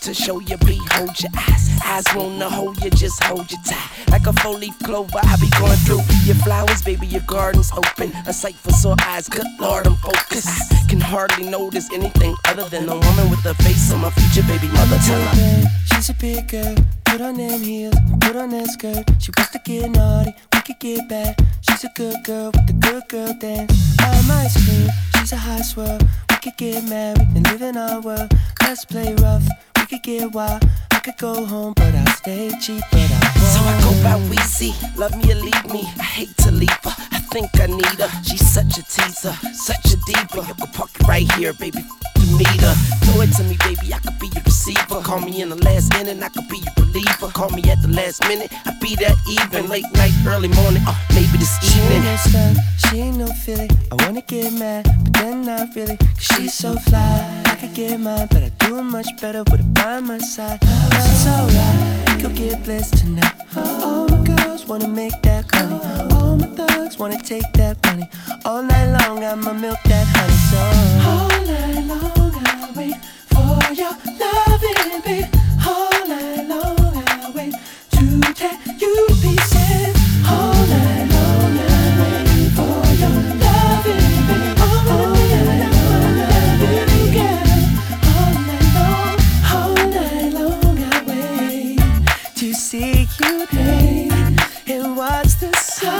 to show you, behold your eyes. Eyes wanna hold you, just hold you tight. Like a 4-leaf clover, I be going through your flowers, baby, your garden's open. A sight for sore eyes, good Lord, I'm focused. I can hardly notice anything other than a woman with the face of my future baby mother. Tell her she's a big girl, put on them heels, put on that skirt. She wants to get naughty, we could get bad. She's a good girl with the good girl dance. I might scream, she's a high swirl. We could get married and live in our world. Let's play rough, we could get wild. I could go home, but I'll stay cheap, but I won't. So I go by Weezy, love me or leave me. I hate to leave her, I think I need her. She's such a teaser, such a diva. You can park it right here, baby, you meet her. Throw it to me, baby, I could be your receiver. Call me in the last inning, I could be your reliever. Call me at the last minute, I be there even. Late night, early morning, maybe this evening. She ain't no stun, she ain't no Philly. I wanna get mad, but then not really. Cause she's so fly, I could get mine, but I do it much better with her by my side. It's alright, we could get blessed tonight. All my girls wanna make that money. All my thugs wanna take that money. All night long I'ma milk that honey. So all night long I wait for your loving, babe. All night long I wait to tear you to pieces. All night long I wait for your loving, babe. All night long I wait, girl. All night long I wait to see you day and watch the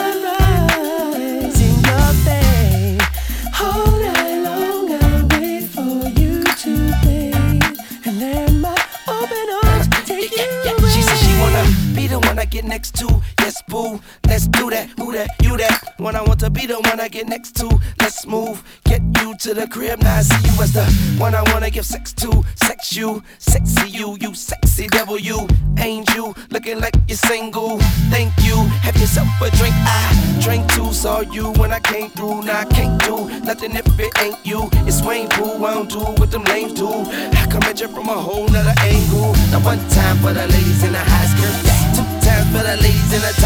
sunrise in your face. All night long I wait for you to bathe and let my open arms take you away. She said she wanna be the one I get next to. Yes, boo, let's do that. Who that? You that? When I want to be the one I get next to. Let's move, get you to the crib. Now I see you as the one I wanna give sex to. Sex you, sexy you sexy devil you. Angel, looking like you're single. Thank you, have yourself a drink. I drank too, saw you when I came through. Now I can't do nothing if it ain't you. It's Wayne Pooh, I don't do what them lames do. I come at you from a whole nother angle. Now one time for the ladies in the high skirt, 2 times for the ladies in the